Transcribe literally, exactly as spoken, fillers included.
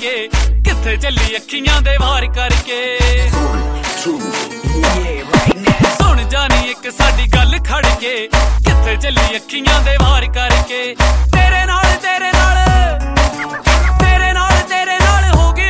के किथे चली अखियां दे वार करके सुन जानी एक साडी गल खड़ के किथे चली अखियां दे वार करके तेरे नाल तेरे नाल